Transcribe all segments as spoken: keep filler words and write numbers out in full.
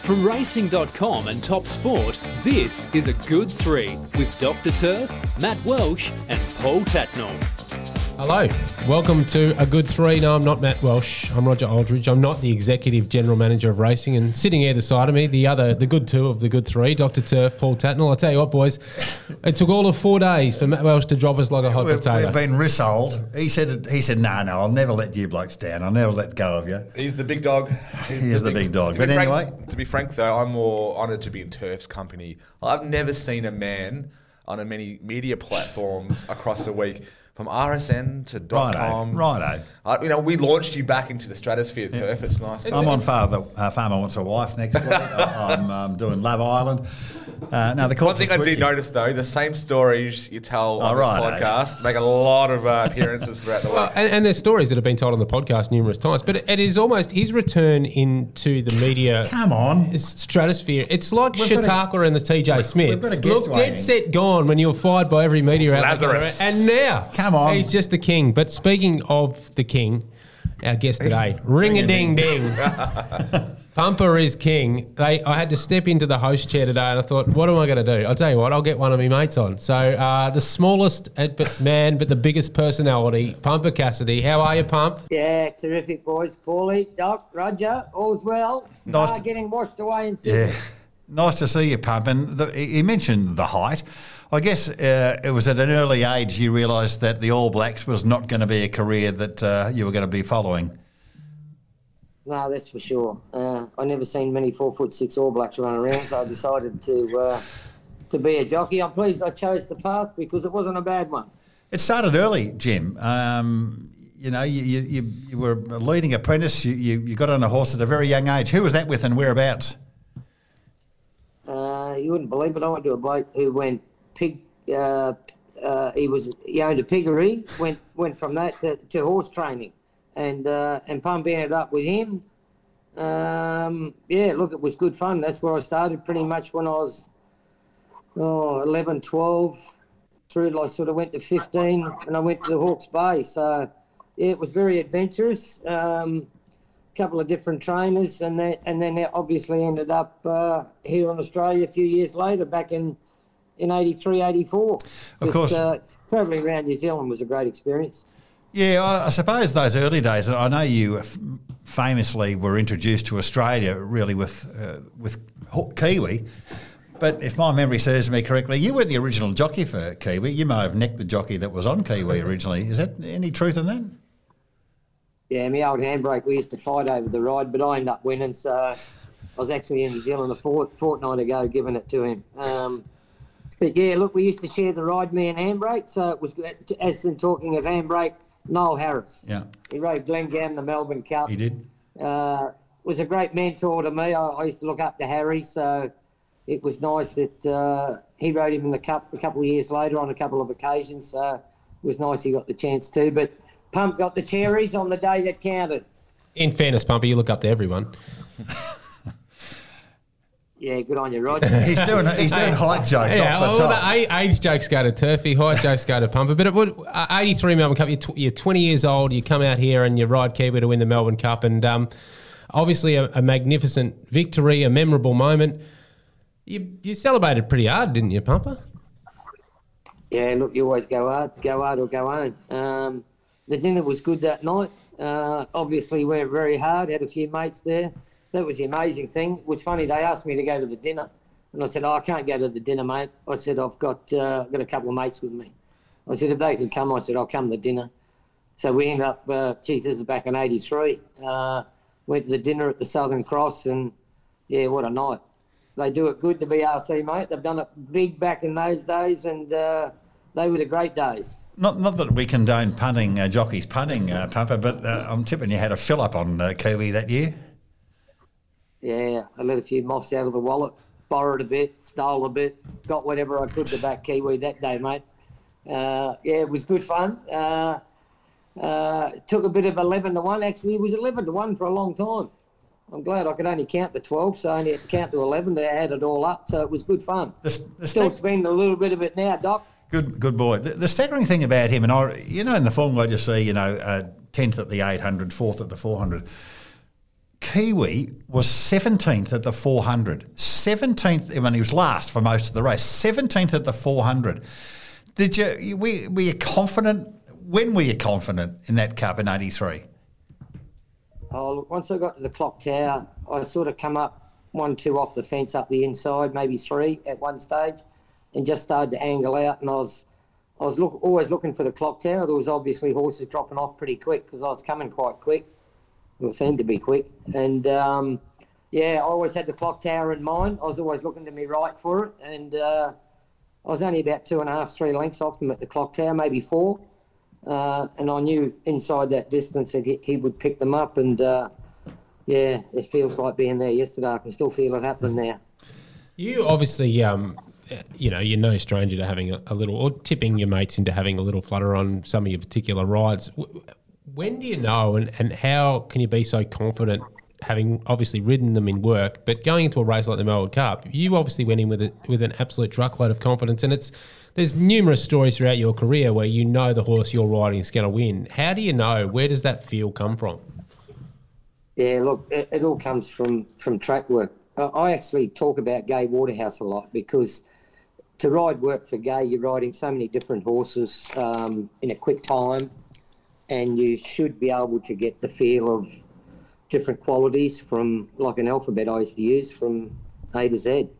From racing dot com and Top Sport, this is A Good Three with Doctor Turf, Matt Welsh and Paul Tatnall. Hello, welcome to A Good Three. No, I'm not Matt Welsh. I'm Roger Aldridge. I'm not the Executive General Manager of Racing. And sitting either side of me, the other, the good two of the Good Three, Doctor Turf, Paul Tatnall. I'll tell you what, boys, it took all of four days for Matt Welsh to drop us like a hot we've, potato. We've been rissoled. He said, he said, no, no, I'll never let you blokes down. I'll never let go of you. He's the big dog. He's he is the big, big dog. To But be anyway. Frank, to be frank, though, I'm more honoured to be in Turf's company. I've never seen a man on a many media platforms across the week, from R S N to dot com. Righto, righto. Uh, you know, we launched you back into the stratosphere, Turf. It's nice. I'm on Father, uh, Farmer Wants a Wife next week. I'm um, doing Love Island. Uh, now the One thing I did notice, though, the same stories you tell on oh, right, this podcast make a lot of uh, appearances throughout the week. Well, and, and there's stories that have been told on the podcast numerous times, but it, it is almost his return into the media Come on. stratosphere. It's like We've got Shataka and the T J Smith. we've got a guest Look, waiting. dead set gone when you were fired by every media outlet. Lazarus. And now, Come on. he's just the king. But speaking of the king, our guest today, ring-a-ding-ding. Pumper is king. They, I had to step into the host chair today and I thought, what am I going to do? I'll tell you what, I'll get one of my mates on. So uh, the smallest man but the biggest personality, Pumper Cassidy. How are you, Pump? Yeah, terrific, boys. Paulie, Doc, Roger, all's well. Nice Uh, to- getting washed away in Sydney. Yeah. Nice to see you, Pump. And the, he mentioned the height. I guess uh, it was at an early age you realised that the All Blacks was not going to be a career that uh, you were going to be following. No, that's for sure. Uh, I never seen many four foot six All Blacks run around, so I decided to uh, to be a jockey. I'm pleased I chose the path because it wasn't a bad one. It started early, Jim. Um, you know, you, you, you, you were a leading apprentice. You, you, you got on a horse at a very young age. Who was that with and whereabouts? Uh, you wouldn't believe it. I went to a bloke who went pig. Uh, uh, he was he owned a piggery. Went went from that to, to horse training, and uh, and Pump ended up with him. Um, yeah, look, it was good fun. That's where I started pretty much when I was oh, eleven, twelve, through I sort of went to fifteen, and I went to the Hawke's Bay. So yeah, it was very adventurous. Um, couple of different trainers, and then and then it obviously ended up uh, here in Australia a few years later, back in in eighty-three, eighty-four. Of but, course. Uh, travelling around New Zealand was a great experience. Yeah, I, I suppose those early days, and I know you f- famously were introduced to Australia really with uh, with Ho- Kiwi, but if my memory serves me correctly, you weren't the original jockey for Kiwi. You may have necked the jockey that was on Kiwi originally. Is that any truth in that? Yeah, my old handbrake, we used to fight over the ride, but I ended up winning, so I was actually in New Zealand a fort, fortnight ago giving it to him. Um, but yeah, look, we used to share the ride, me and handbrake, so it was, as in talking of handbrake, Noel Harris. Yeah. He rode Glengown, the Melbourne Cup. He did. Uh, was a great mentor to me. I, I used to look up to Harry, so it was nice that uh, he rode him in the Cup a couple of years later on a couple of occasions, so it was nice he got the chance too. But Pump got the cherries on the day that counted. In fairness, Pumper, you look up to everyone. Yeah, good on you, Roger. He's doing he's doing height jokes Yeah, off the well, top. the a- age jokes go to Turfy, height jokes go to Pumper. But it would, uh, eighty-three Melbourne Cup, you're, tw- you're twenty years old, you come out here and you ride Kiwi to win the Melbourne Cup, and um, obviously a, a magnificent victory, a memorable moment. You you celebrated pretty hard, didn't you, Pumper? Yeah, look, you always go hard, go hard or go home. Um, the dinner was good that night. Uh, obviously went very hard, had a few mates there. That was the amazing thing. It was funny, they asked me to go to the dinner. And I said, oh, I can't go to the dinner, mate. I said, I've got uh, got a couple of mates with me. I said, if they can come, I said, I'll come to dinner. So we ended up, uh, geez, this is back in eighty-three. Uh, went to the dinner at the Southern Cross, and, yeah, what a night. They do it good, the B R C, mate. They've done it big back in those days, and uh, they were the great days. Not not that we condone punting, uh, jockeys punting, uh, Pumper, but uh, I'm tipping you had a fill-up on uh, Kiwi that year. Yeah, I let a few moths out of the wallet, borrowed a bit, stole a bit, got whatever I could to back Kiwi that day, mate. Uh, yeah, it was good fun. Uh, uh, took a bit of eleven to one. Actually, it was eleven to one for a long time. I'm glad I could only count to twelve, so I only had to count to eleven to add it all up. So it was good fun. The, the Still stack- spending a little bit of it now, Doc. Good, good boy. The, the staggering thing about him, and I, you know, in the Formula, I just see, you know, uh, tenth at the eight hundred, fourth at the four hundred. Kiwi was seventeenth at the four hundred. seventeenth, I mean, he was last for most of the race. seventeenth at the four hundred. Did you, were, were you confident? When were you confident in that Cup in eighty-three? Oh, look, once I got to the clock tower, I sort of come up one, two off the fence up the inside, maybe three at one stage, and just started to angle out. And I was, I was look, always looking for the clock tower. There was obviously horses dropping off pretty quick because I was coming quite quick. Well, it seemed to be quick. And um, yeah, I always had the clock tower in mind. I was always looking to me right for it, and uh, I was only about two and a half, three lengths off them at the clock tower, maybe four. Uh, and I knew inside that distance that he, he would pick them up. And, uh, yeah, it feels like being there yesterday. I can still feel it happening there. You obviously, um, you know, you're no stranger to having a, a little, or tipping your mates into having a little flutter on some of your particular rides. When do you know, and, and how can you be so confident, having obviously ridden them in work, but going into a race like the Melbourne Cup, you obviously went in with a, with an absolute truckload of confidence, and it's there's numerous stories throughout your career where you know the horse you're riding is going to win. How do you know? Where does that feel come from? Yeah, look, it, it all comes from, from track work. I actually talk about Gai Waterhouse a lot because to ride work for Gai, you're riding so many different horses um, in a quick time, and you should be able to get the feel of different qualities from, like an alphabet I used to use, from A to Z.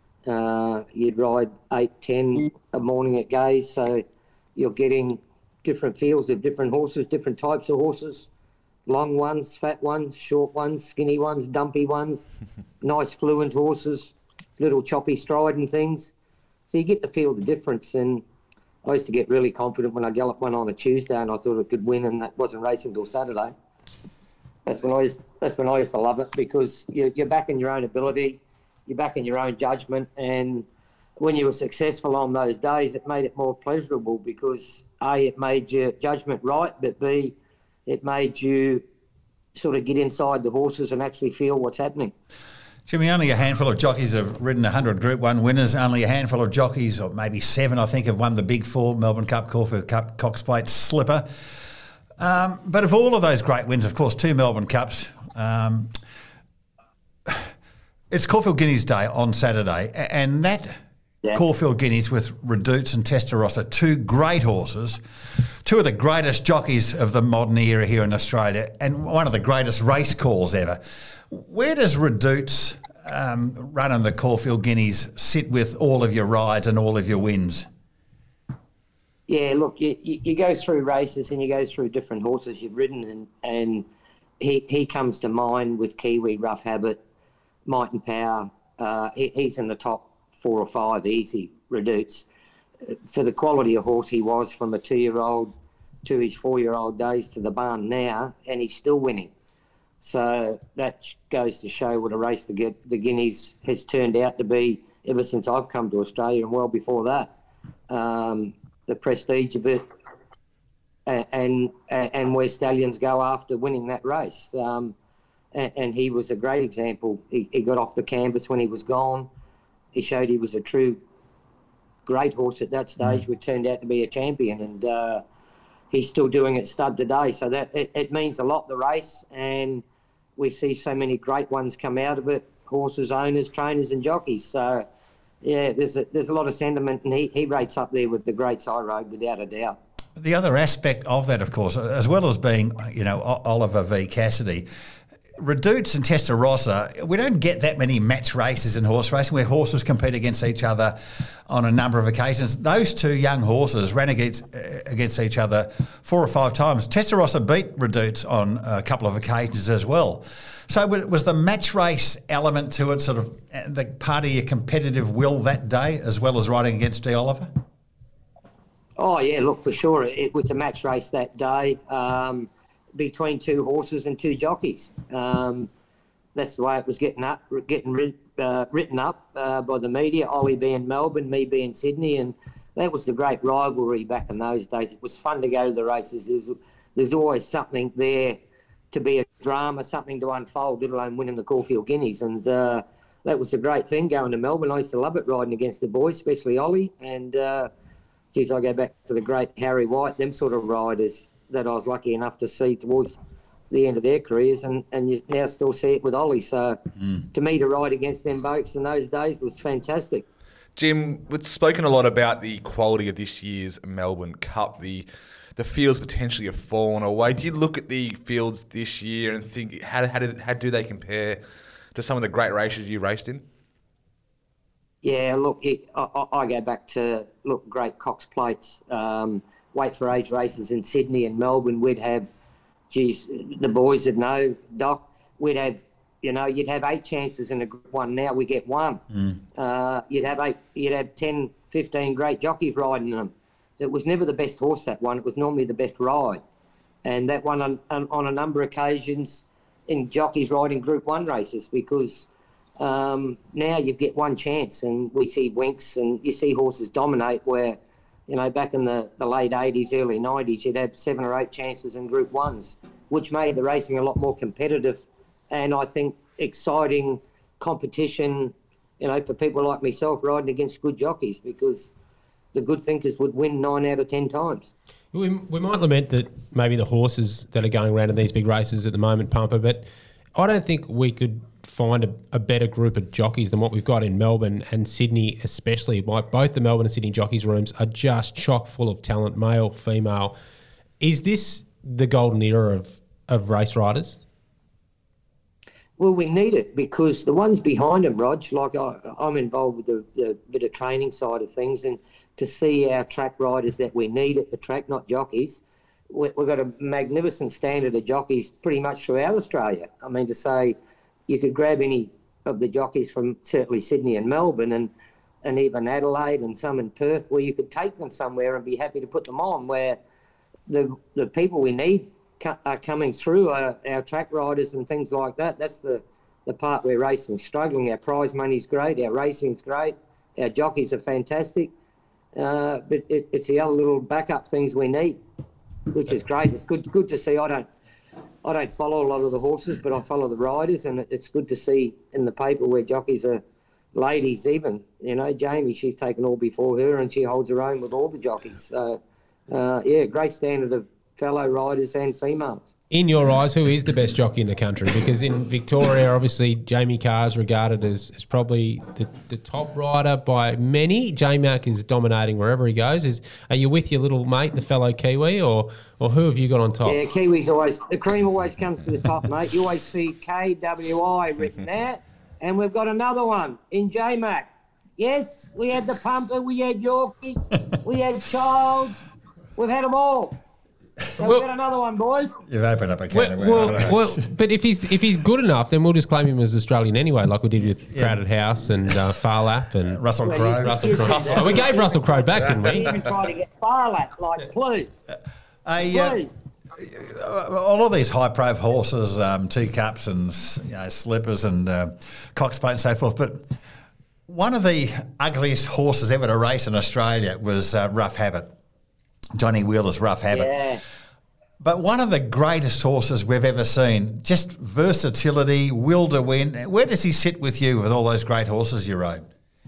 Uh, you'd ride eight, ten a morning at Gai's, so you're getting different feels of different horses, different types of horses, long ones, fat ones, short ones, skinny ones, dumpy ones, nice fluent horses, little choppy stride and things. So you get to feel the difference, and I used to get really confident when I galloped one on a Tuesday and I thought it could win, and that wasn't racing till Saturday. That's when I used, that's when I used to love it, because you're, you're backing your own ability, you're backing your own judgment, and when you were successful on those days, it made it more pleasurable because A, it made your judgment right, but B, it made you sort of get inside the horses and actually feel what's happening. Jimmy, only a handful of jockeys have ridden one hundred Group one winners. Only a handful of jockeys, or maybe seven, I think, have won the Big Four, Melbourne Cup, Caulfield Cup, Cox Plate, Slipper. Um, but of all of those great wins, of course, two Melbourne Cups, um, it's Caulfield Guineas Day on Saturday, and that yeah. Caulfield Guineas with Redoutes and Testarossa, two great horses, two of the greatest jockeys of the modern era here in Australia, and one of the greatest race calls ever. Where does Redoutes um, running the Caulfield Guineas sit with all of your rides and all of your wins? Yeah, look, you, you, you go through races and you go through different horses you've ridden, and, and he he comes to mind with Kiwi, Rough Habit, Might and Power. Uh, he, he's in the top four or five easy, Redoutes. For the quality of horse he was from a two-year-old to his four-year-old days to the barn now, and he's still winning. So that goes to show what a race the, the Guineas has turned out to be ever since I've come to Australia, and well before that. Um, the prestige of it, and, and and where stallions go after winning that race. Um, and, and he was a great example. He, he got off the canvas when he was gone. He showed he was a true great horse at that stage, mm. which turned out to be a champion, and uh, he's still doing it stud today. So that it, it means a lot, the race, and we see so many great ones come out of it, horses, owners, trainers and jockeys. So yeah, there's a, there's a lot of sentiment, and he, he rates up there with the greats I rode, without a doubt. The other aspect of that, of course, as well as being, you know, Oliver v Cassidy, Redoutes and Testarossa, we don't get that many match races in horse racing where horses compete against each other on a number of occasions. Those two young horses ran against, uh, against each other four or five times. Testarossa beat Redoutes on a couple of occasions as well. So was the match race element to it sort of the part of your competitive will that day, as well as riding against D. Oliver? Oh, yeah, look, for sure. It was a match race that day. Um, between two horses and two jockeys. Um, that's the way it was getting up, getting uh, written up uh, by the media. Ollie being Melbourne, me being Sydney, and that was the great rivalry back in those days. It was fun to go to the races. There was, there's always something there to be a drama, something to unfold, let alone winning the Caulfield Guineas. And uh, that was the great thing going to Melbourne. I used to love it riding against the boys, especially Ollie. And uh, geez, I go back to the great Harry White, them sort of riders that I was lucky enough to see towards the end of their careers, and, and you now still see it with Ollie. So mm. to me, to ride against them boats in those days was fantastic. Jim, we've spoken a lot about the quality of this year's Melbourne Cup. The the fields potentially have fallen away. Do you look at the fields this year and think, how, how, did, how do they compare to some of the great races you raced in? Yeah, look, it, I, I go back to, look, great Cox Plates, um, weight for age races in Sydney and Melbourne. We'd have, geez, the boys would know, Doc, we'd have, you know, you'd have eight chances in a group one. Now we get one. Mm. Uh, you'd have eight, you'd have ten, fifteen great jockeys riding them. So it was never the best horse, that one. It was normally the best ride. And that one on, on, on a number of occasions in jockeys riding group one races, because um, now you get one chance, and we see winks and you see horses dominate where, you know, back in the, the late eighties, early nineties, you'd have seven or eight chances in group ones, which made the racing a lot more competitive and I think exciting competition, you know, for people like myself riding against good jockeys, because the good thinkers would win nine out of ten times. We, we might lament that maybe the horses that are going around in these big races at the moment, Pumper, but I don't think we could find a, a better group of jockeys than what we've got in Melbourne and Sydney especially. Like both the Melbourne and Sydney jockeys rooms are just chock full of talent, male, female. Is this the golden era of, of race riders? Well, we need it, because the ones behind them, Rog, like I, I'm involved with the, the bit of training side of things, and to see our track riders that we need at the track, not jockeys, we, we've got a magnificent standard of jockeys pretty much throughout Australia. I mean, to say you could grab any of the jockeys from certainly Sydney and Melbourne and, and even Adelaide and some in Perth, where you could take them somewhere and be happy to put them on, where the the people we need are coming through, our, our track riders and things like that. That's the, the part where racing's struggling. Our prize money's great, our racing's great, our jockeys are fantastic, uh, but it, it's the other little backup things we need, which is great. It's good good to see. I don't I don't follow a lot of the horses, but I follow the riders, and it's good to see in the paper where jockeys are ladies even. You know, Jamie, she's taken all before her, and she holds her own with all the jockeys. So, uh, yeah, great standard of fellow riders and females. In your eyes, who is the best jockey in the country? Because in Victoria, obviously, Jamie Carr is regarded as, as probably the, the top rider by many. J-Mac is dominating wherever he goes. Is Are you with your little mate, the fellow Kiwi, or or who have you got on top? Yeah, Kiwi's always, the cream always comes to the top, mate. You always see K W I written there, and we've got another one in J-Mac. Yes, we had the Pumper, we had Yorkie, we had Childs, we've had them all. So well, we've got another one, boys. You've opened up a can of well, well, well, but if he's if he's good enough, then we'll just claim him as Australian anyway, like we did with yeah. Crowded House and uh, Farlap and uh, Russell Crowe. Well, Russell Crowe. Oh, we gave Russell Crowe back, didn't we? We even tried to get Farlap, like, please. Uh, please. Uh, all of these high-prove horses, um, teacups and you know, slippers and uh, Cox Plate and so forth, but one of the ugliest horses ever to race in Australia was uh, Rough Habit. Johnny Wheeler's Rough Habit. Yeah. But one of the greatest horses we've ever seen, just versatility, will to win. Where does he sit with you with all those great horses you rode?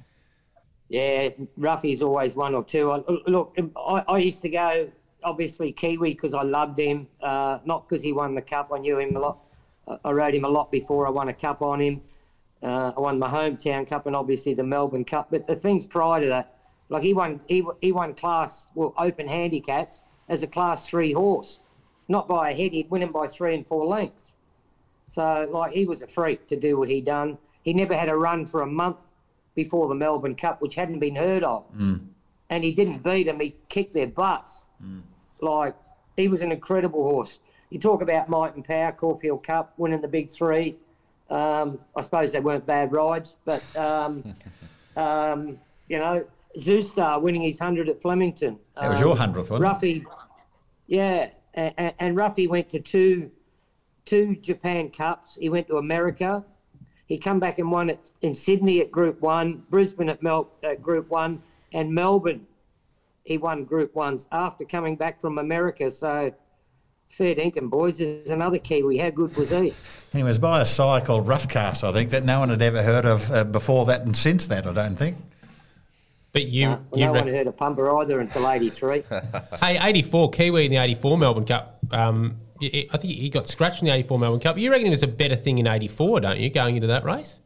Yeah, Ruffy's always one or two. I, look, I, I used to go, obviously, Kiwi because I loved him, uh, not because he won the Cup. I knew him a lot. I rode him a lot before I won a Cup on him. Uh, I won my hometown Cup and obviously the Melbourne Cup. But the things prior to that, like he won, he he won class, well, open handicaps as a class three horse, not by a head. He'd win him by three and four lengths. So, like, he was a freak to do what he done. He never had a run for a month before the Melbourne Cup, which hadn't been heard of. Mm. And he didn't beat them. He kicked their butts. Mm. Like, he was an incredible horse. You talk about might and power, Caulfield Cup, winning the big three. Um, I suppose they weren't bad rides, but, um, um, you know, Zoustar winning his hundred at Flemington. That was um, your hundredth, wasn't Ruffy, it? Yeah, and, and Ruffy went to two, two Japan Cups. He went to America. He come back and won it in Sydney at Group One, Brisbane at, Mel, at Group One, and Melbourne. He won Group Ones after coming back from America. So, fair dinkum, boys. There's another Kiwi. How good was he? He was by a sire called Roughcast, I think, that no one had ever heard of uh, before that and since that, I don't think. But you, uh, well, you no re- one heard of Pumper either until eighty-three. Hey, eighty-four, Kiwi in the eighty-four Melbourne Cup. Um, I think he got scratched in the eighty-four Melbourne Cup. You reckon it was a better thing in eighty-four, don't you, going into that race?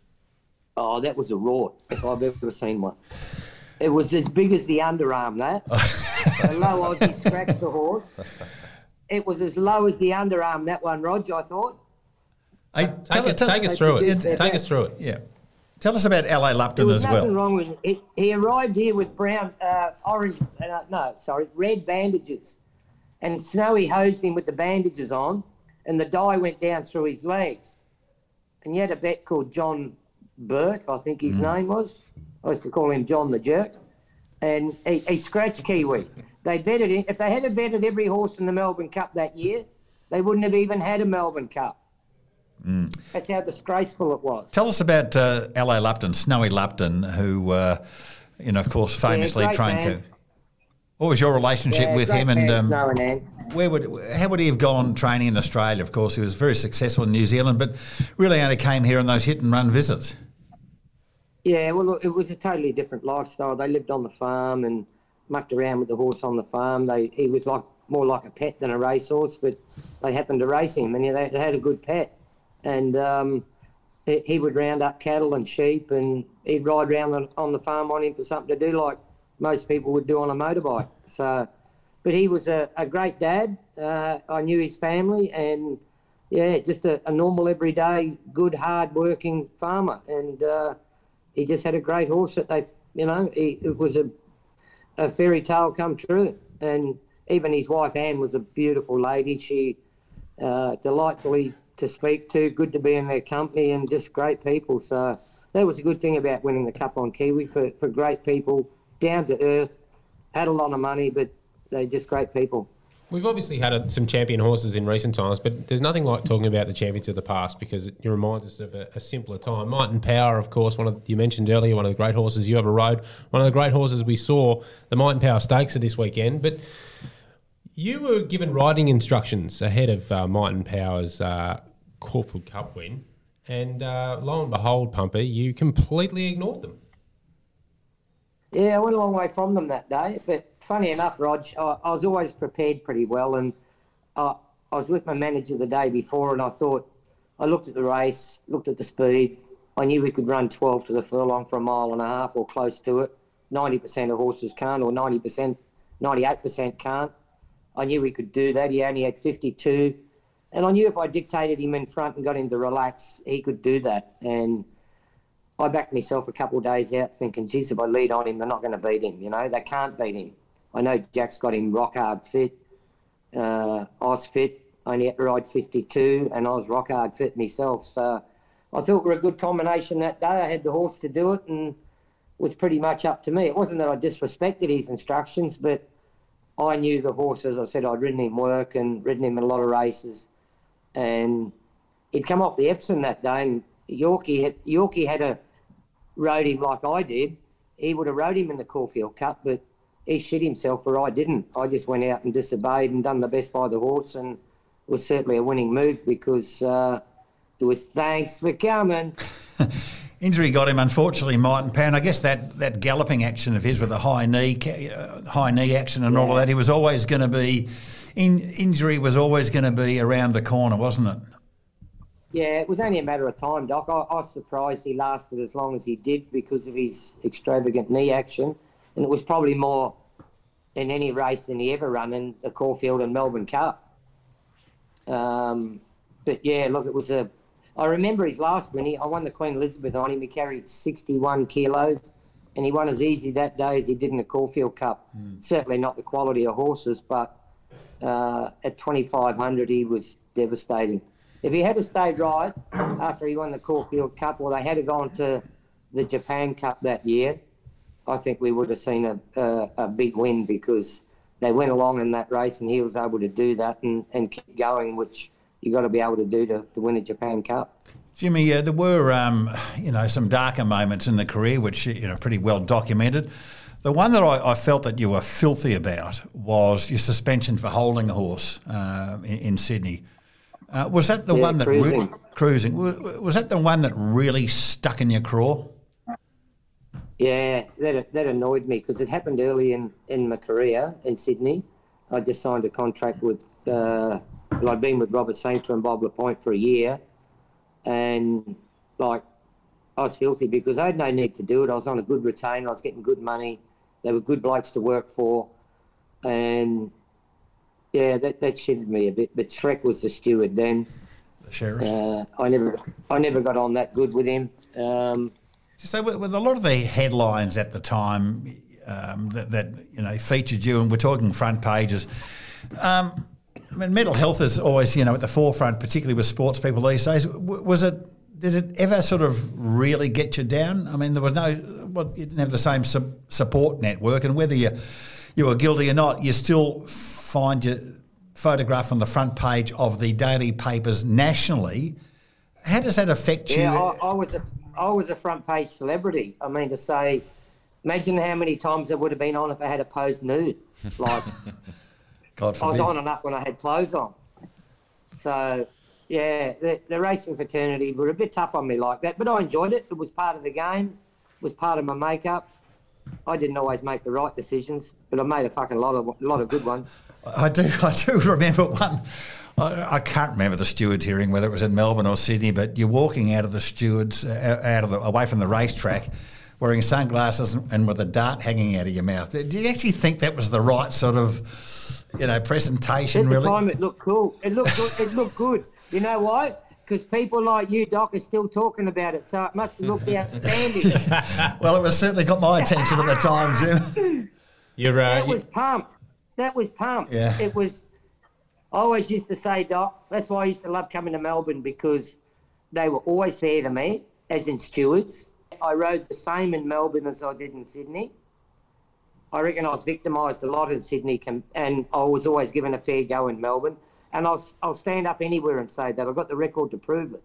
Oh, that was a roar, if I've ever seen one. It was as big as the underarm, that. A low Aussie scratched the horse. It was as low as the underarm, that one, Roger, I thought. Hey, Take tell, us, tell, take us through it. Yeah. Take us through it. yeah. Tell us about L A There Lupton was as nothing well. wrong with it. He, he arrived here with brown, uh, orange, uh, no, sorry, red bandages. And Snowy hosed him with the bandages on, and the dye went down through his legs. And he had a vet called John Burke, I think his name was. I used to call him John the Jerk. And he, he scratched Kiwi. They vetted him. If they had vetted every horse in the Melbourne Cup that year, they wouldn't have even had a Melbourne Cup. Mm. That's how disgraceful it was. Tell us about uh, L A Lupton, Snowy Lupton, who, uh, you know, of course, famously Yeah, great trained. man. Co- what was your relationship Yeah, with great him? And man, um, Snow and Ann. where would how would he have gone training in Australia? Of course, he was very successful in New Zealand, but really only came here on those hit and run visits. Yeah, well, look, it was a totally different lifestyle. They lived on the farm and mucked around with the horse on the farm. They he was like more like a pet than a racehorse, but they happened to race him, and they, they had a good pet. And um, he, he would round up cattle and sheep, and he'd ride around the, on the farm on him for something to do, like most people would do on a motorbike. So, but he was a, a great dad. Uh, I knew his family, and yeah, just a, a normal, everyday, good, hard-working farmer. And uh, he just had a great horse that they, you know, he, it was a, a fairy tale come true. And even his wife, Anne, was a beautiful lady. She uh, delightfully to speak to, good to be in their company, and just great people. So that was a good thing about winning the Cup on Kiwi, for, for great people, down to earth, had a lot of money, but they're just great people. We've obviously had a, some champion horses in recent times, but there's nothing like talking about the champions of the past, because it reminds us of a, a simpler time. Might and Power, of course, one of you mentioned earlier, one of the great horses you ever rode, one of the great horses we saw, the Might and Power Stakes this weekend. But you were given riding instructions ahead of uh, Might and Power's uh, Caulfield Cup win, and uh, lo and behold, Pumper, you completely ignored them. Yeah, I went a long way from them that day. But funny enough, Rog, I, I was always prepared pretty well. And I, I was with my manager the day before, and I thought, I looked at the race, looked at the speed. I knew we could run twelve to the furlong for a mile and a half or close to it. ninety percent of horses can't, or ninety percent, ninety-eight percent can't. I knew we could do that. He only had fifty-two. And I knew if I dictated him in front and got him to relax, he could do that. And I backed myself a couple of days out thinking, geez, if I lead on him, they're not going to beat him. You know, they can't beat him. I know Jack's got him rock hard fit, uh, Oz fit. I only had to ride fifty-two, and I was rock hard fit myself. So I thought we were a good combination that day. I had the horse to do it, and it was pretty much up to me. It wasn't that I disrespected his instructions, but I knew the horse. As I said, I'd ridden him work and ridden him in a lot of races. And he'd come off the Epsom that day, and Yorkie had, Yorkie had a rode him like I did. He would have rode him in the Caulfield Cup, but he shit himself where I didn't. I just went out and disobeyed and done the best by the horse, and it was certainly a winning move, because uh, it was thanks for coming. Injury got him, unfortunately, Might and Power. And I guess that, that galloping action of his with a high knee, uh, high knee action and yeah. all of that, he was always going to be, in, injury was always going to be around the corner, wasn't it? Yeah, it was only a matter of time, Doc. I, I was surprised he lasted as long as he did because of his extravagant knee action. And it was probably more in any race than he ever run in the Caulfield and Melbourne Cup. Um, but, yeah, look, it was a... I remember his last win. He, I won the Queen Elizabeth on him. He carried sixty-one kilos, and he won as easy that day as he did in the Caulfield Cup. Mm. Certainly not the quality of horses, but uh, at twenty-five hundred he was devastating. If he had stayed right after he won the Caulfield Cup, or they had gone to the Japan Cup that year, I think we would have seen a, a, a big win, because they went along in that race and he was able to do that and, and keep going, which you got to be able to do to, to win a Japan Cup. Jimmy, uh, there were, um, you know, some darker moments in the career, which, you know, pretty well documented. The one that I, I felt that you were filthy about was your suspension for holding a horse uh, in, in Sydney. Uh, was that the yeah, one that cruising. Re- cruising? Was, was that the one that really stuck in your craw? Yeah, that that annoyed me, because it happened early in, in my career in Sydney. I just signed a contract with uh, But I'd been with Robert Sainter and Bob Lapointe for a year, and like I was filthy because I had no need to do it. I was on a good retainer. I was getting good money. They were good blokes to work for, and yeah, that that shitted me a bit. But Shrek was the steward then. The sheriff. Uh, I never, I never got on that good with him. Um, So with, with a lot of the headlines at the time um, that, that you know featured you, and we're talking front pages. Um, I mean, mental health is always you know at the forefront, particularly with sports people these days. W- was it? Did it ever sort of really get you down? I mean, there was no. Well, you didn't have the same su- support network, and whether you you were guilty or not, you still find your photograph on the front page of the daily papers nationally. How does that affect you? yeah, I, I was a, I was a front page celebrity. I mean to say, imagine how many times I would have been on if I had a posed nude. Like, God I was forbid. on enough when I had clothes on. So, yeah, the, the racing fraternity were a bit tough on me like that, but I enjoyed it. It was part of the game. It was part of my makeup. I didn't always make the right decisions, but I made a fucking lot of lot of good ones. I do. I do remember one. I, I can't remember the stewards hearing whether it was in Melbourne or Sydney, but you're walking out of the stewards, uh, out of the away from the racetrack, wearing sunglasses and, and with a dart hanging out of your mouth. Did you actually think that was the right sort of, you know, presentation? At the really? time, it looked cool. It looked good. It looked good. You know why? Because people like you, Doc, are still talking about it, so it must have looked outstanding. Well, it was certainly got my attention at the time, Jim. You're uh, That was pump. That was pump. Yeah. It was. I always used to say, Doc, that's why I used to love coming to Melbourne, because they were always fair to me, as in stewards. I rode the same in Melbourne as I did in Sydney. I reckon I was victimised a lot in Sydney, and I was always given a fair go in Melbourne. And I'll, I'll stand up anywhere and say that. I've got the record to prove it.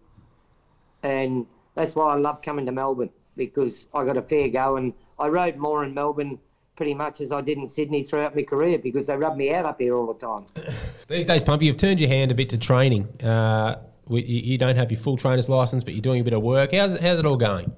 And that's why I love coming to Melbourne, because I got a fair go. And I rode more in Melbourne pretty much as I did in Sydney throughout my career, because they rubbed me out up here all the time. These days, Pumpy, you've turned your hand a bit to training. Uh, we, you, you don't have your full trainer's license, but you're doing a bit of work. How's it, how's it all going?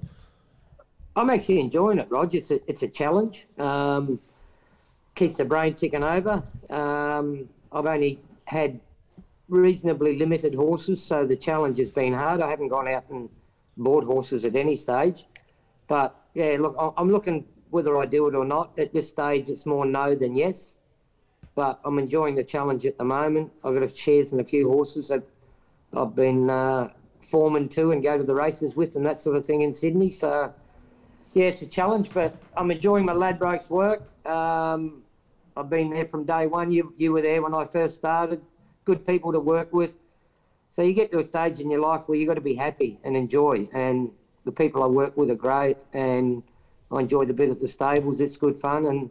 I'm actually enjoying it, Rog. It's a, it's a challenge. Um, keeps the brain ticking over. Um, I've only had reasonably limited horses, so the challenge has been hard. I haven't gone out and bought horses at any stage. But, yeah, look, I'm looking whether I do it or not. At this stage, it's more no than yes. But I'm enjoying the challenge at the moment. I've got a shares and a few horses that I've been uh, foreman to and go to the races with and that sort of thing in Sydney. So, yeah, it's a challenge, but I'm enjoying my Ladbrokes work. Um, I've been there from day one. You, you were there when I first started. Good people to work with. So you get to a stage in your life where you've got to be happy and enjoy. And the people I work with are great, and I enjoy the bit at the stables. It's good fun, and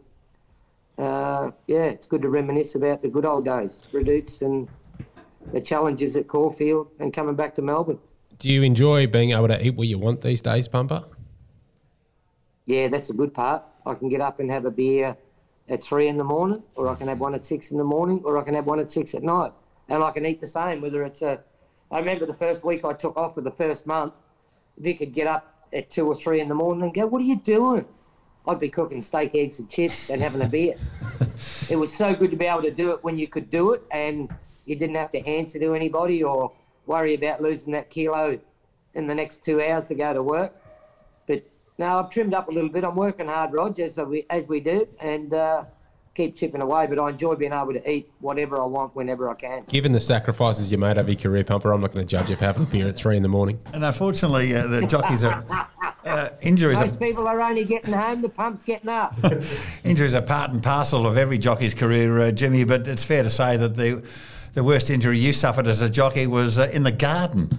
uh, yeah, it's good to reminisce about the good old days, Redutes and the challenges at Caulfield and coming back to Melbourne. Do you enjoy being able to eat what you want these days, Pumper? Yeah, that's the good part. I can get up and have a beer at three in the morning, or I can have one at six in the morning, or I can have one at six at night. And I can eat the same, whether it's a... I remember the first week I took off for the first month, Vic would get up at two or three in the morning and go, "What are you doing?" I'd be cooking steak, eggs and chips and having a beer. It was so good to be able to do it when you could do it, and you didn't have to answer to anybody or worry about losing that kilo in the next two hours to go to work. But now I've trimmed up a little bit. I'm working hard, Rog, as we, as we do, and uh, keep chipping away. But I enjoy being able to eat whatever I want whenever I can. Given the sacrifices you made over your career, Pumper, I'm not going to judge you for having a beer at three in the morning. And unfortunately, uh, the jockeys are uh, injuries. Most Are, people are only getting home, the pump's getting up. injuries are part and parcel of every jockey's career, uh, Jimmy. But it's fair to say that the the worst injury you suffered as a jockey was uh, in the garden.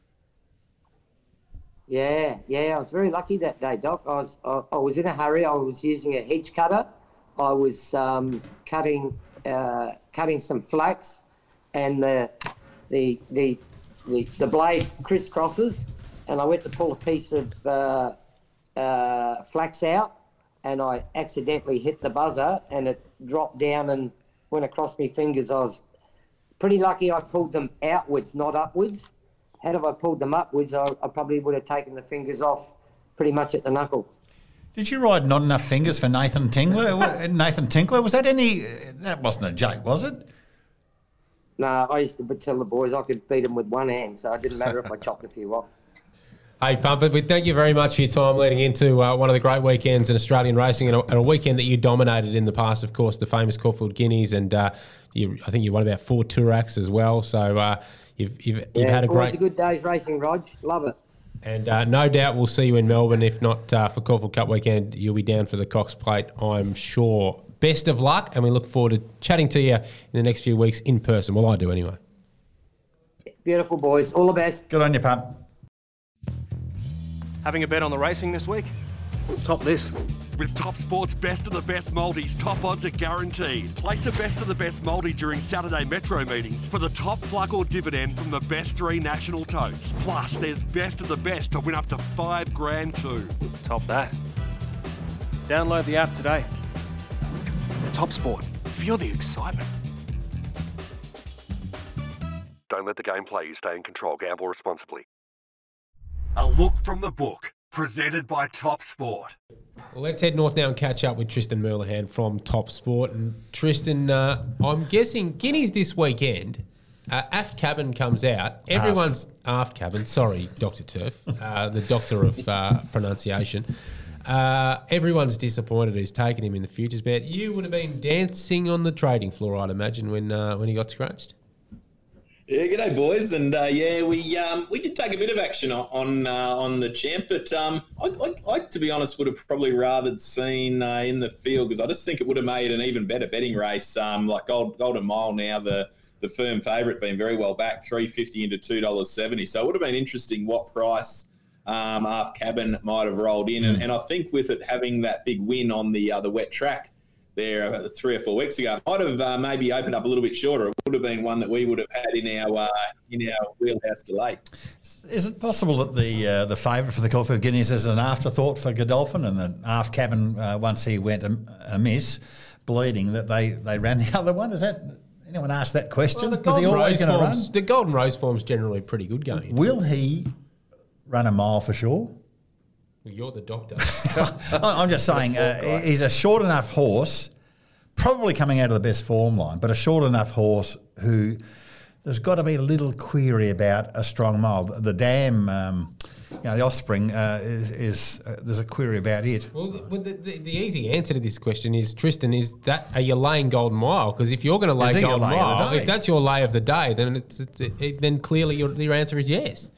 Yeah, yeah, I was very lucky that day, Doc. I was I, I was in a hurry. I was using a hedge cutter. I was um, cutting uh, cutting some flax, and the the the the, the blade crisscrosses, and I went to pull a piece of uh, uh, flax out, and I accidentally hit the buzzer, and it dropped down and went across my fingers. I was pretty lucky. I pulled them outwards, not upwards. Had I pulled them upwards, I, I probably would have taken the fingers off pretty much at the knuckle. Did you ride Not Enough Fingers for Nathan Tinkler? Nathan Tinkler, was that any... That wasn't a joke, was it? No, I used to tell the boys I could beat them with one hand, so it didn't matter if I chopped a few off. Hey, Pumper, we thank you very much for your time leading into uh, one of the great weekends in Australian racing and a, and a weekend that you dominated in the past, of course, the famous Caulfield Guineas, and uh, you, I think you won about four Touraks as well. So uh, you've, you've, you've Yeah, had a always great... a good day's racing, Rog. Love it. And uh, no doubt we'll see you in Melbourne. If not uh, for Caulfield Cup weekend, you'll be down for the Cox Plate, I'm sure. Best of luck, and we look forward to chatting to you in the next few weeks in person. Well, I do anyway. Beautiful, boys. All the best. Good on you, Pump. Having a bet on the racing this week? Top this. With Top Sport's best of the best multis, top odds are guaranteed. Place a best of the best multi during Saturday Metro meetings for the top fluck or dividend from the best three national totes. Plus, there's best of the best to win up to five grand too. Top that. Download the app today. Top Sport. Feel the excitement. Don't let the game play you. Stay in control. Gamble responsibly. A look from the book. Presented by Top Sport. Well, let's head north now and catch up with Tristan Merlehan from Top Sport. And Tristan, uh, I'm guessing Guineas this weekend. Uh, Aft Cabin comes out. Everyone's Aft Cabin. Sorry, Doctor Turf, uh, the doctor of uh, pronunciation. Uh, everyone's disappointed who's taken him in the futures bet. You would have been dancing on the trading floor, I'd imagine, when uh, when he got scratched. Yeah, g'day boys, and uh, yeah, we um, we did take a bit of action on on, uh, on the champ, but um, I, I, I, to be honest, would have probably rather seen uh, in the field, because I just think it would have made an even better betting race. Um, like Gold, Golden Mile now, the the firm favourite, being very well back, three fifty into two dollars seventy. So it would have been interesting what price um, Aft Cabin might have rolled in, and, and I think with it having that big win on the uh, the wet track there uh, three or four weeks ago, might have uh, maybe opened up a little bit shorter. It would have been one that we would have had in our uh, in our wheelhouse to late. Is it possible that the uh, the favourite for the Caulfield Guineas is an afterthought for Godolphin, and that Aft Cabin, uh, once he went am- amiss, bleeding, that they, they ran the other one? Is that anyone asked that question? Well, the Was he Golden always Rose going to run? form's, the Golden Rose form's generally pretty good going. Will he run a mile for sure? Well, you're the doctor. I'm just saying, uh, he's a short enough horse, probably coming out of the best form line, but a short enough horse who there's got to be a little query about a strong mile. The Dam, um, you know, the Offspring, uh, is, is uh, there's a query about it. Well, the, the, the, the easy answer to this question is, Tristan, is that are you laying Golden Mile? Because if you're going to lay Is it your Golden lay of the Mile, day? if that's your lay of the day, then it's, it's it, then clearly your, your answer is yes.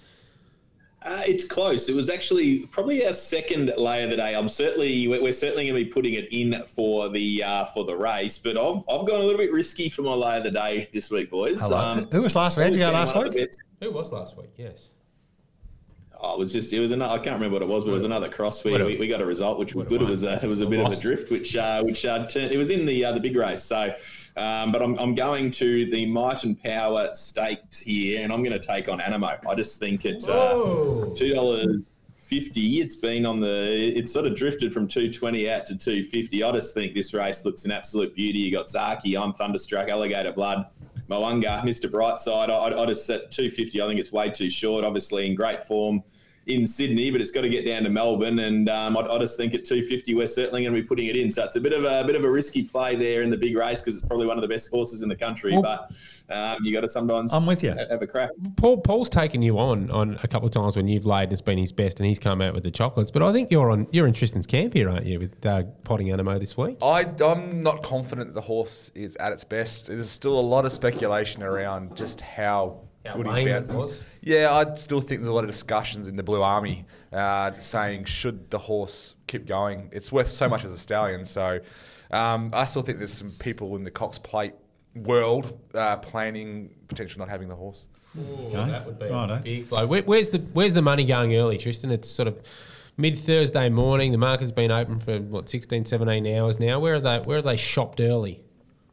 Uh, it's close. It was actually probably our second lay of the day. I'm certainly we're certainly going to be putting it in for the uh, for the race, but I've I've gone a little bit risky for my lay of the day this week, boys. Hello. Um, Who was last week? How'd you go last one of the week? best- Who was last week? Yes. Oh, it was just it was another. I can't remember what it was, but it was another cross. We, we, we got a result which was good. It was a, it was a bit of a drift, which uh, which uh, turned, it was in the uh, the big race. So, um, but I'm I'm going to the Might and Power Stakes here, and I'm going to take on Animo. I just think it's uh, two dollars fifty. It's been on the. It's sort of drifted from two twenty out to two fifty. I just think this race looks an absolute beauty. You got Zaki, I'm Thunderstruck, Alligator Blood, Moanga, Mister Brightside. I, I just set two fifty. I think it's way too short. Obviously in great form in Sydney, but it's got to get down to Melbourne, and um, I, I just think at two fifty we're certainly going to be putting it in. So it's a bit of a, a bit of a risky play there in the big race, because it's probably one of the best horses in the country. Well, but um, you got to sometimes I'm with you. have a crack. Paul Paul's taken you on on a couple of times when you've laid and it's been his best, and he's come out with the chocolates. But I think you're on you're in Tristan's camp here, aren't you, with uh, potting Animo this week? I, I'm not confident that the horse is at its best. There's still a lot of speculation around just how, How good lame he's it been. was. Yeah, I still think there's a lot of discussions in the Blue Army uh, saying, should the horse keep going? It's worth so much as a stallion. So um, I still think there's some people in the Cox Plate world uh, planning potentially not having the horse. Ooh, that would be Righto. a big blow. Where, where's the Where's the money going early, Tristan? It's sort of mid Thursday morning. The market's been open for what sixteen, seventeen hours now. Where are they? Where are they shopped early?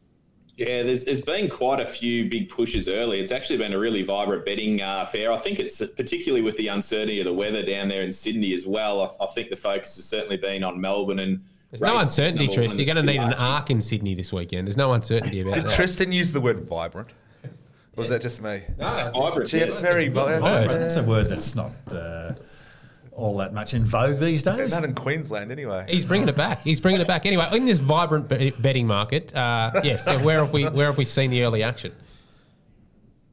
Yeah, there's there's been quite a few big pushes early. It's actually been a really vibrant betting uh, fair. I think it's particularly with the uncertainty of the weather down there in Sydney as well. I, I think the focus has certainly been on Melbourne and. There's no race uncertainty, number one Tristan. in You're the going to need an Speedway. arc in Sydney this weekend. There's no uncertainty about Did that. Tristan use the word vibrant? Or was that just me? Vibrant, Gee, yeah. it's very Vibrant. vibrant. That's a word that's not uh, all that much in vogue these days. Not in Queensland, anyway. He's bringing it back. He's bringing it back. Anyway, in this vibrant be- betting market, uh, yes. So where have we Where have we seen the early action?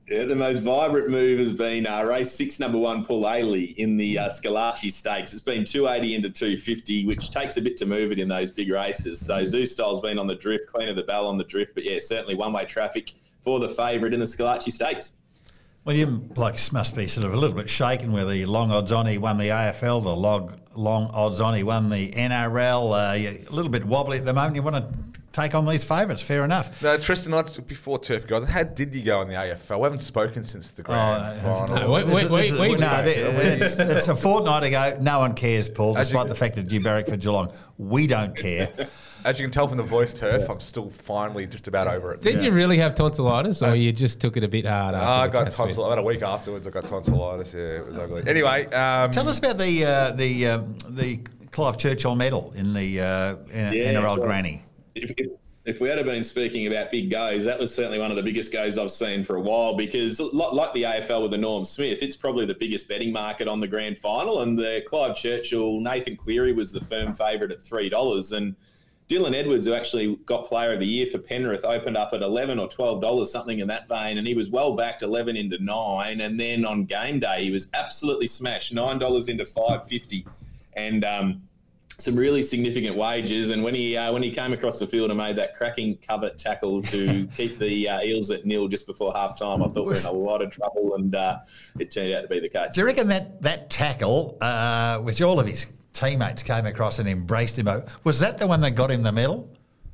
Yeah, the most vibrant move has been uh, race six, number one, Paul Ailey in the uh, Scalacci Stakes. It's been two eighty into two fifty, which takes a bit to move it in those big races. So Zoo Style's been on the drift, Queen of the Bell on the drift, but yeah, certainly one-way traffic for the favourite in the Scalacci Stakes. Well, you blokes must be sort of a little bit shaken where the long odds on he won the A F L, the log, long odds on he won the N R L. Uh, you're a little bit wobbly at the moment. You want to take on these favourites, fair enough. No, Tristan, odds before Turf guys, how did you go in the A F L? We haven't spoken since the grand Oh, final. No, we- we- This- we- this is- we- no, it's, it's a fortnight ago. No one cares, Paul, As despite you- the fact that you barrack for Geelong. We don't care. As you can tell from the voice, Turf, I'm still finally just about over it. Did you really have tonsillitis, or you just took it a bit hard? Oh, After I the got Cats win? tonsil. About a week afterwards, I got tonsillitis. Yeah, it was ugly. Anyway, um, Tell us about the uh, the um, the Clive Churchill medal in the uh, N- Yeah, N R L well, Granny. If, if, if we had been speaking about big goes, that was certainly one of the biggest goes I've seen for a while because, li- like the A F L with the Norm Smith, it's probably the biggest betting market on the grand final. And the Clive Churchill, Nathan Cleary was the firm favourite at three dollars. And Dylan Edwards, who actually got Player of the Year for Penrith, opened up at eleven or twelve dollars, something in that vein, and he was well backed eleven into nine. And then on game day, he was absolutely smashed, nine dollars into five fifty, and um, some really significant wages. And when he uh, when he came across the field and made that cracking covert tackle to keep the uh, Eels at nil just before half time, I thought we were in a lot of trouble, and uh, it turned out to be the case. Do you reckon that that tackle, uh, which all of his teammates came across and embraced him, was that the one that got him the medal?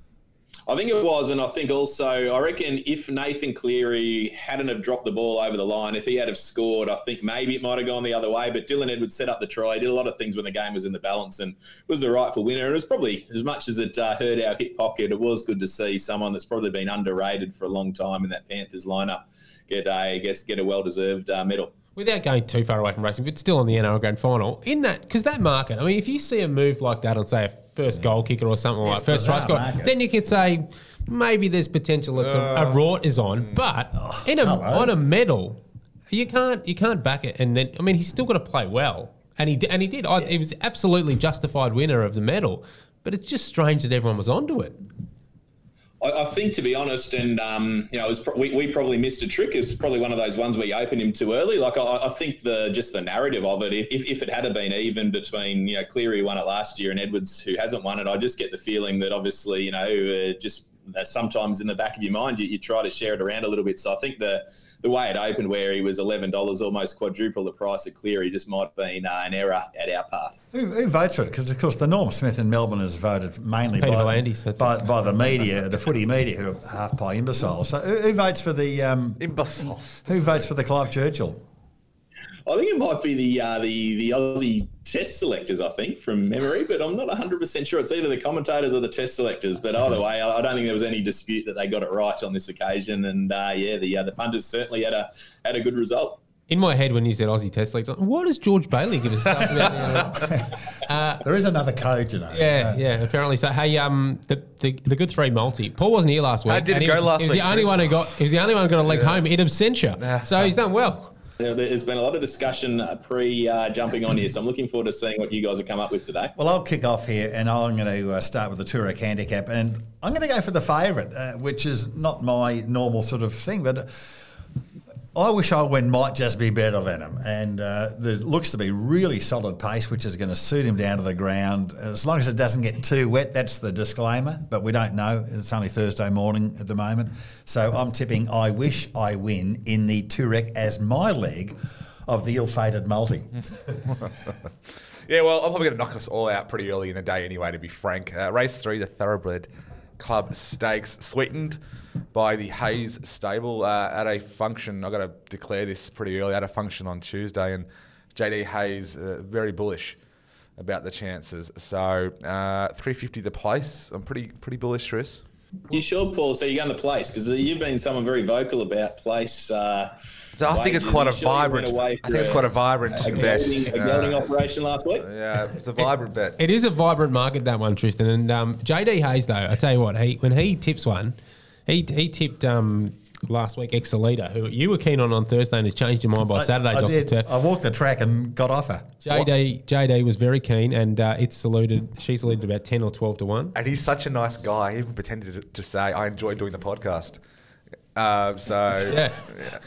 I think it was, and I think also, I reckon if Nathan Cleary hadn't have dropped the ball over the line, if he had have scored, I think maybe it might have gone the other way, but Dylan Edwards set up the try, did a lot of things when the game was in the balance and was the rightful winner. And it was probably, as much as it uh, hurt our hip pocket, it was good to see someone that's probably been underrated for a long time in that Panthers lineup get, a, I guess, get a well-deserved uh, medal. Without going too far away from racing, but still on the N R L Grand Final, in that, because that market, I mean, if you see a move like that on, say, a first goal kicker or something It's like first try bizarre score, market. then you can say maybe there's potential that Uh, a, a rort is on, but Oh, in a, hello. on a medal, you can't you can't back it. And then, I mean, he's still got to play well, and he di- and he did. I, He was absolutely justified winner of the medal, but it's just strange that everyone was onto it. I, I think, to be honest, and um, you know, it was pro- we, we probably missed a trick. It's probably one of those ones where you open him too early. Like I, I think the just the narrative of it, if, if it had been even between, you know, Cleary who won it last year and Edwards who hasn't won it, I just get the feeling that obviously, you know, uh, just uh, sometimes in the back of your mind you, you try to share it around a little bit. So I think the the way it opened, where he was eleven dollars, almost quadruple the price of Cleary, just might have been uh, an error at our part. Who, who votes for it? Because, of course, the Norm Smith in Melbourne is voted mainly Peter by, V'landys, that's by, it. by the media, the footy media, who are half-pie imbeciles. So who, who votes for the um, imbeciles. who votes for the Clive Churchill? I think it might be the uh, the the Aussie test selectors, I think, from memory, but I'm not one hundred percent sure. It's either the commentators or the test selectors. But either way, I, I don't think there was any dispute that they got it right on this occasion. And uh, yeah, the uh, the punters certainly had a had a good result. In my head, when you said Aussie Test League, what does George Bailey give us stuff about? The, uh, There is another code, you know. Yeah, yeah, apparently so. Hey, um, the, the the good three multi. Paul wasn't here last week. How did and it he go was, last he was week, the only Chris? one who got. He was the only one who got a leg home in absentia. So he's done well. There- There's been a lot of discussion uh, pre uh, jumping on here, so I'm looking forward to seeing what you guys have come up with today. Well, I'll kick off here, and I'm going to uh, start with the Turek handicap, and I'm going to go for the favourite, uh, which is not my normal sort of thing, but I wish I win might just be better than him, and uh, there looks to be really solid pace, which is going to suit him down to the ground. As long as it doesn't get too wet, that's the disclaimer, but we don't know. It's only Thursday morning at the moment. So I'm tipping I wish I win in the Turek as my leg of the ill-fated multi. Yeah, well, I'm probably going to knock us all out pretty early in the day anyway, to be frank. Uh, race three, the Thoroughbred Club Stakes, sweetened by the Hayes stable uh, at a function. I've got to declare this pretty early, at a function on Tuesday, and J D Hayes uh, very bullish about the chances. So uh, three fifty the place. I'm pretty pretty bullish, Tris. You sure, Paul? So you're going to place, because you've been someone very vocal about place. Uh, So I think it's wages. quite a You sure you went vibrant. away I for think it's a- quite a vibrant a bet. gelding, a Uh, gelding operation last week. yeah, it's a vibrant bet. It is a vibrant market, that one, Tristan. And um, J D Hayes, though, I tell you what, he when he tips one, he he tipped um, last week Excelita, who you were keen on on Thursday and has changed your mind by Saturday, I, I Doctor did. Turf. I walked the track and got off her. J D J D was very keen, and uh, it's saluted. She saluted about ten or twelve to one. And he's such a nice guy. He even pretended to, to say, "I enjoy doing the podcast." Uh, so Yeah.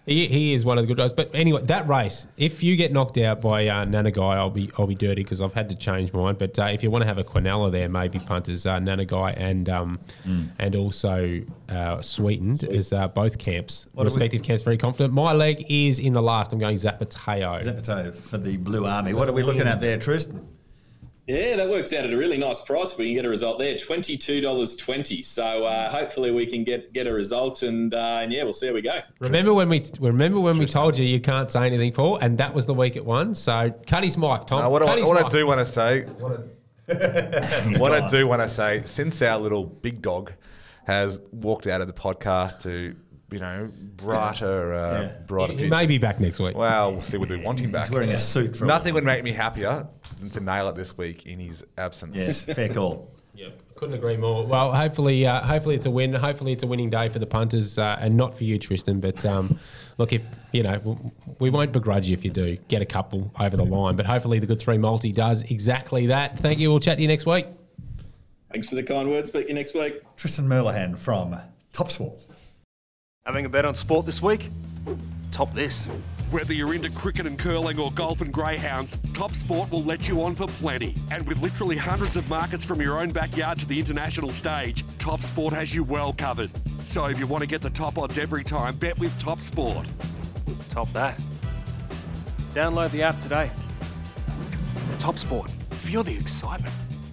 He, he is one of the good guys. But anyway, that race, if you get knocked out by uh, Nanagai, I'll be I'll be dirty because I've had to change mine. But uh, if you want to have a Quinella there, maybe punters uh, Nanagai and um, mm. and also uh, Sweetened Sweet. as uh, both camps, what respective camps, very confident. My leg is in the last. I'm going Zapateo. Zapateo for the Blue Army. What are we looking at there, Tristan? Yeah, that works out at a really nice price. We can get a result there, twenty-two dollars twenty. So uh, hopefully we can get, get a result, and uh, and yeah, we'll see how we go. Remember when we remember when we told you you can't say anything, Paul, and that was the week it won. So cut his mic, Tom. Uh, what cut I, his what mic. I do want to say, what I, what I do want to say, since our little big dog has walked out of the podcast to, you know, brighter, uh, Yeah. brighter He futures. may be back next week. Well, we'll see whether we want him back. He's wearing a suit. For Nothing would make me happier than to nail it this week in his absence. Yes, fair call. Yeah, couldn't agree more. Well, hopefully, uh, hopefully it's a win. Hopefully it's a winning day for the punters, uh, and not for you, Tristan. But um, look, if you know, w- we won't begrudge you if you do get a couple over the line. But hopefully the good three multi does exactly that. Thank you. We'll chat to you next week. Thanks for the kind words. Speak to you next week. Tristan Merlihan from Top Sport. Having a bet on sport this week? Top this. Whether you're into cricket and curling or golf and greyhounds, Top Sport will let you on for plenty. And with literally hundreds of markets from your own backyard to the international stage, Top Sport has you well covered. So if you want to get the top odds every time, bet with Top Sport. Top that. Download the app today. Top Sport. Feel the excitement.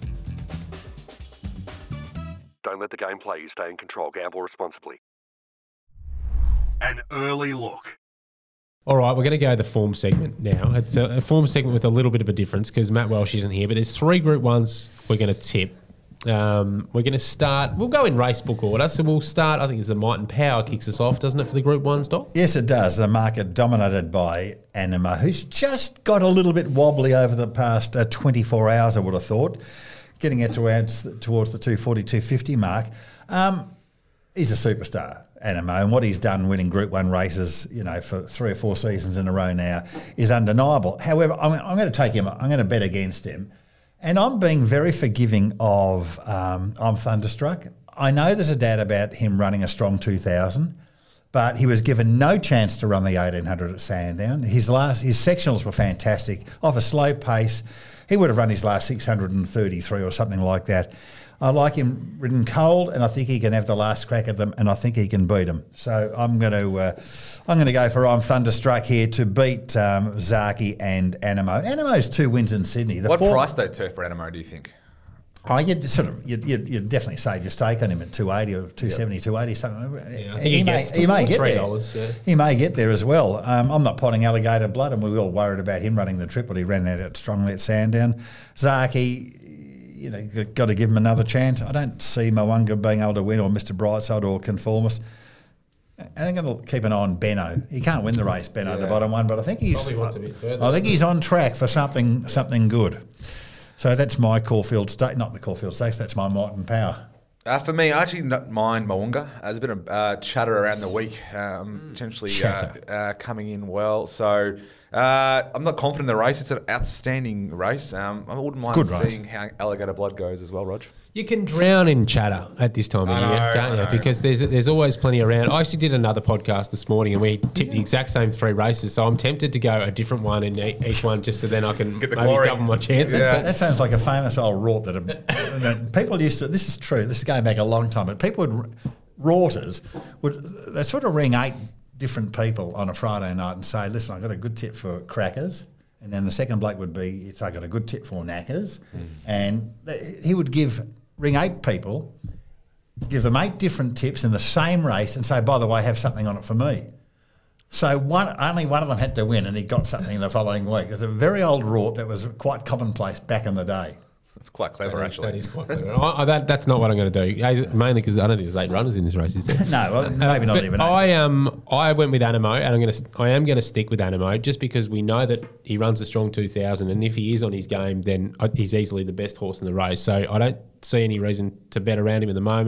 Don't let the game play you. Stay in control. Gamble responsibly. An early look. All right, we're going to go to the form segment now. It's a, a form segment with a little bit of a difference because Matt Welsh isn't here, but there's three Group Ones we're going to tip. Um, we're going to start, we'll go in racebook order. So we'll start, I think it's the Might and Power kicks us off, doesn't it, for the Group Ones, Doc? Yes, it does. A market dominated by Anima, who's just got a little bit wobbly over the past uh, twenty-four hours, I would have thought, getting it towards, towards the two forty, two fifty mark. Um, he's a superstar, Animo, and what he's done winning Group One races, you know, for three or four seasons in a row now is undeniable. However, I'm, I'm going to take him. I'm going to bet against him, and I'm being very forgiving of. Um, I'm thunderstruck. I know there's a doubt about him running a strong two thousand, but he was given no chance to run the eighteen hundred at Sandown. His last, his sectionals were fantastic. Off a slow pace, he would have run his last six hundred thirty-three or something like that. I like him ridden cold, and I think he can have the last crack at them, and I think he can beat them. So I'm going to, uh, I'm going to go for I'm thunderstruck here to beat um, Zaki and Animo. Animo's two wins in Sydney. The What four, price though, Turf, for Animo, do you think? Oh, you'd sort of, you'd, you'd, you'd definitely save your stake on him at two eighty or two seventy, two eighty, something. Yeah, I think he, he may, gets he may get three there. dollars, yeah. He may get there as well. Um, I'm not potting alligator blood, and we were all worried about him running the triple. He ran that out strongly at Sandown. Zaki, you know, got to give him another chance. I don't see Mwanga being able to win, or Mister Brightside, or Conformist. And I'm going to keep an eye on Benno. He can't win the race, Benno, Yeah. the bottom one, but I think he's. Probably wants a bit further. I think he's on track for something something good. So that's my Caulfield Stakes, not the Caulfield Stakes. That's my Might and Power. Uh, for me, I actually don't mind Mo'unga. There's a bit of uh, chatter around the week, um, potentially uh, Chatter. uh, coming in well. So uh, I'm not confident in the race. It's an outstanding race. Um, I wouldn't mind Good race. seeing how Alligator Blood goes as well, Rog. You can drown in chatter at this time of I year, know, can't I you? know. Because there's there's always plenty around. I actually did another podcast this morning, and we tipped the exact same three races. So I'm tempted to go a different one in e- each one, just so then I can Get the maybe glory. double my chances. Yeah. But- That sounds like a famous old rort that, a, that people used to. This is true. This is going back a long time. But people would rorters would they sort of ring eight different people on a Friday night and say, "Listen, I got a good tip for crackers." And then the second bloke would be, "I got a good tip for knackers," Mm. and th- he would give ring eight people, give them eight different tips in the same race, and say, "By the way, have something on it for me." So one, only one of them had to win, and he got something the following week. It's a very old rort that was quite commonplace back in the day. It's quite clever, That is- actually. that is quite clever. I, I, that, that's not what I'm going to do. I- Mainly because I don't think there's eight runners in this race, is there? No, well, maybe not But even eight. I um I went with Animo, and I'm going to I am going to stick with Animo just because we know that he runs a strong two thousand, and if he is on his game, then I- he's easily the best horse in the race. So I don't see any reason to bet around him at the moment.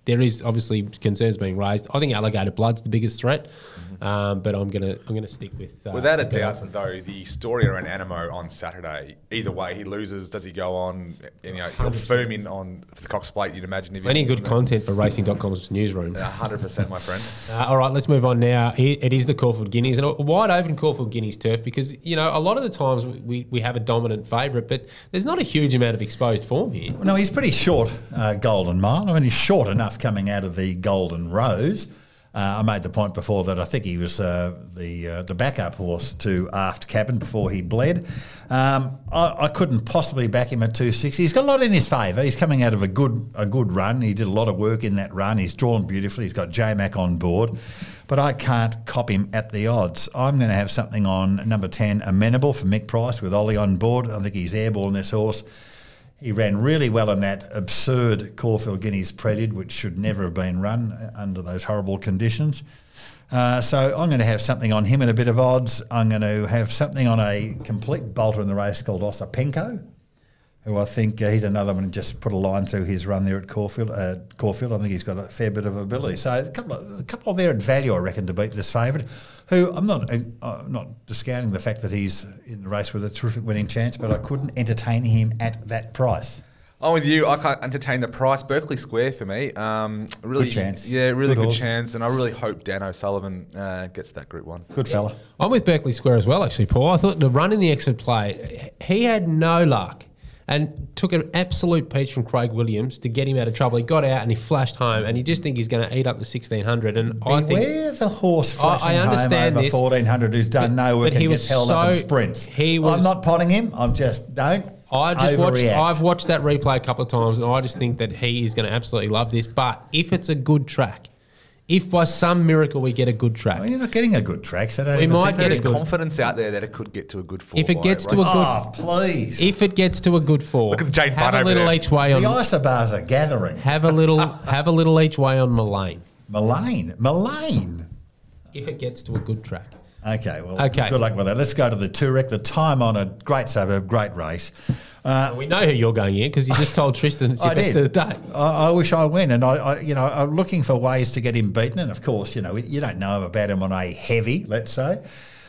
there is obviously concerns being raised. I think Alligator Blood's the biggest threat, um, but I'm gonna I'm gonna stick with. Uh, Without a with doubt, though, the story around Animo on Saturday. Either way, he loses. Does he go on? You know, he'll boom in on the Cox Plate. You'd imagine. If Plenty he good content for Racing dot com's newsroom. A hundred percent, my friend. Uh, all right, let's move on now. It is the Caulfield Guineas, and a wide open Caulfield Guineas turf because, you know, a lot of the times we, we have a dominant favourite, but there's not a huge amount of exposed form here. No, he's pretty short, uh, Golden Mile. I mean, he's short enough coming out of the Golden Rose. Uh, I made the point before that I think he was uh, the uh, the backup horse to Aft Cabin before he bled. Um, I, I couldn't possibly back him at two sixty. He's got a lot in his favour. He's coming out of a good a good run. He did a lot of work in that run. He's drawn beautifully. He's got J-Mac on board. But I can't cop him at the odds. I'm going to have something on number ten, Amenable for Mick Price with Ollie on board. I think he's airborne, this horse. He ran really well in that absurd Caulfield Guineas Prelude, which should never have been run under those horrible conditions. Uh, so I'm going to have something on him at a bit of odds. I'm going to have something on a complete bolter in the race called Osipenko, who I think uh, he's another one who just put a line through his run there at Caulfield. Uh, Caulfield, I think he's got a fair bit of ability. So a couple of, a couple of there at value, I reckon, to beat this favourite, who I'm not uh, not discounting the fact that he's in the race with a terrific winning chance, but I couldn't entertain him at that price. I'm with you. I can't entertain the price. Berkeley Square for me. Um, really, good chance. Yeah, really good, good, good chance. And I really hope Dan O'Sullivan uh, gets that Group One. Good fella. I'm with Berkeley Square as well, actually, Paul. I thought the run in the exit play, he had no luck and took an absolute peach from Craig Williams to get him out of trouble. He got out and he flashed home, and you just think he's going to eat up the sixteen hundred. And I think Beware the horse flashing I, I understand home over this, fourteen hundred who's done but- no work but he and was gets held so- up in sprints. he was- I'm not potting him. I'm just don't I just watched. overreact. I've watched that replay a couple of times, and I just think that he is going to absolutely love this. But if it's a good track, if by some miracle we get a good track, Well, you're not getting a good track, so don't We even might think get that a There's is good- confidence out there that it could get to a good four. If it by gets to race. a good- Oh, please. if it gets to a good four, Look at Jane have Budd a over little there. each way the on. isobars are gathering. Have a little. Have a little each way on Mullane. Mullane. Mullane. If it gets to a good track. Okay, well, Okay. good luck with that. Let's go to the Turek, the time on a great suburb, great race. Uh, We know who you're going in because you just told Tristan it's your I best did. of the day. I, I wish I win, and I, I, you know, I'm looking for ways to get him beaten. And of course, you know, you don't know about him on a heavy, let's say.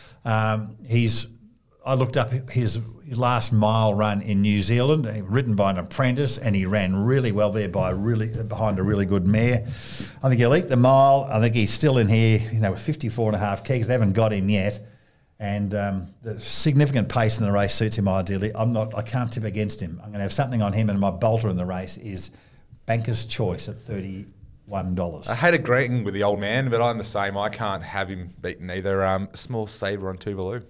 Um, he's. I looked up his, his last mile run in New Zealand, ridden by an apprentice, and he ran really well there by really behind a really good mare. I think he'll eat the mile. I think he's still in here, you know, with fifty-four and a half kegs. They haven't got him yet. And um, the significant pace in the race suits him ideally. I'm not. I can't tip against him. I'm going to have something on him, and my bolter in the race is Banker's Choice at thirty-one dollars. I hate agreeing with the old man, but I'm the same. I can't have him beaten either. Um, small saver on Tuvalu.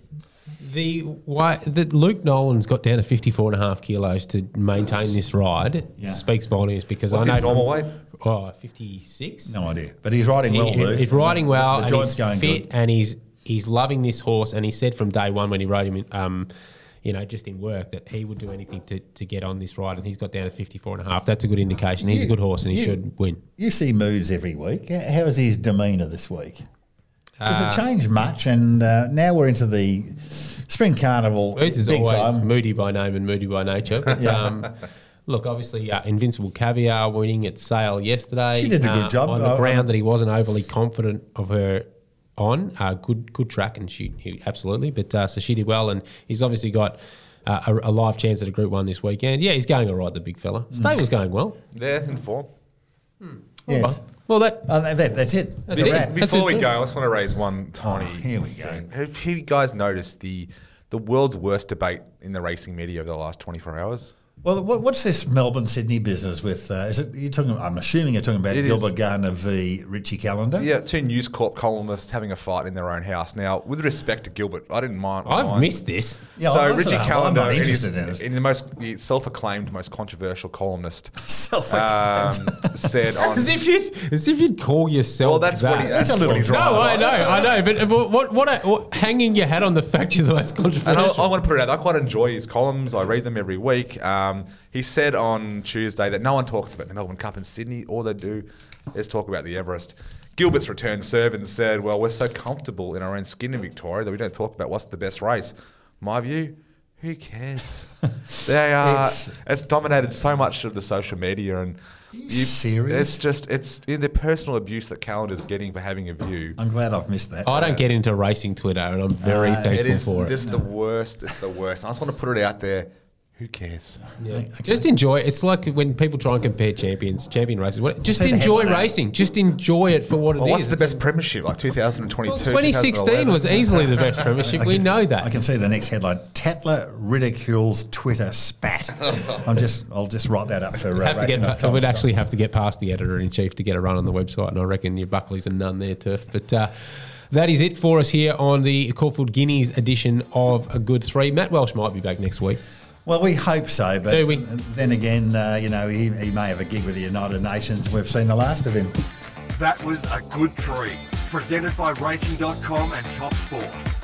The why that Luke Nolan's got down to fifty-four and a half kilos to maintain this ride Yeah. speaks volumes because What's I know his normal from- weight? Oh, fifty-six. No idea, but he's riding well, He- Luke. He's riding The- well, The, and joint's he's going fit, good. and he's he's loving this horse. And he said from day one when he rode him, in, um, you know, just in work, that he would do anything to, to get on this ride. And he's got down to fifty-four and a half. That's a good indication. He's You- a good horse, and he you- should win. You see moods every week. How how is his demeanour this week? Does Uh, it change much? And uh, now we're into the spring carnival. Moods is big always time. moody by name and moody by nature. But, Yeah. um, look, obviously, uh, Invincible Caviar winning at Sale yesterday. She did a good uh, job. on the I- ground I'm- that he wasn't overly confident of her on. Uh, good, good track, and she he, absolutely. But uh, so she did well, and he's obviously got uh, a, a live chance at a Group One this weekend. Yeah, he's going all right, the big fella. Stable's going well. Yeah, in form. Yes. Well, that Uh, that, that's it. That's That's a it. wrap. That's Before we it. go, I just want to raise one tiny. Oh, here we go. thing. Have you guys noticed the the world's worst debate in the racing media over the last twenty-four hours? Well, what, what's this Melbourne Sydney business with? Uh, is it you talking? I'm assuming you're talking about It Gilbert is. Gardner v Richie Callender. Yeah, two News Corp columnists having a fight in their own house. Now, with respect to Gilbert, I didn't mind. I've mind. missed this. Yeah, so I'm Richie sort of- I'm Callender, not in, his, interested in it. in the most self-acclaimed, most controversial columnist, Self-acclaimed. um, said on. As if you'd, as if you'd call yourself. Well, that's that. what he- that's a what little he's dry. No, I know, That's I know, but but what, what, what, hanging your hat on the fact you're the most And I, controversial. I want to put it out. I quite enjoy his columns. I read them every week. Um, he said on Tuesday that no one talks about the Melbourne Cup in Sydney. All they do is talk about the Everest. Gilbert's returned serve and said, well, we're so comfortable in our own skin in Victoria that we don't talk about what's the best race. My view, Who cares? They are. It's- It's, it's dominated so much of the social media, and you, serious? It's just it's in the personal abuse that Calendar's getting for having a view. I'm glad I've missed that. I don't get into racing Twitter, and I'm very Uh, thankful It is for it. just the worst. It's the worst. I just want to put it out there. Who cares? Just enjoy it. It's like when people try and compare champions, champion races. What, just See the enjoy headline. racing. Just enjoy it for what it Well, is. what's the It's- best premiership? Like two thousand twenty-two, Well, twenty sixteen was easily the best premiership. We know that. I can see the next headline: Tatler ridicules Twitter spat. I'm just, I'll just write that up for uh, have to get, racing dot it com, would so. actually have to get past the editor in chief to get a run on the website, and I reckon your Buckley's are none there, Turf. But uh, that is it for us here on the Caulfield Guineas edition of A Good Three. Matt Welsh might be back next week. Well, we hope so, but Do we? then again, uh, you know, he, he may have a gig with the United Nations. We've seen the last of him. That was A Good Three, presented by Racing dot com and Top Sport.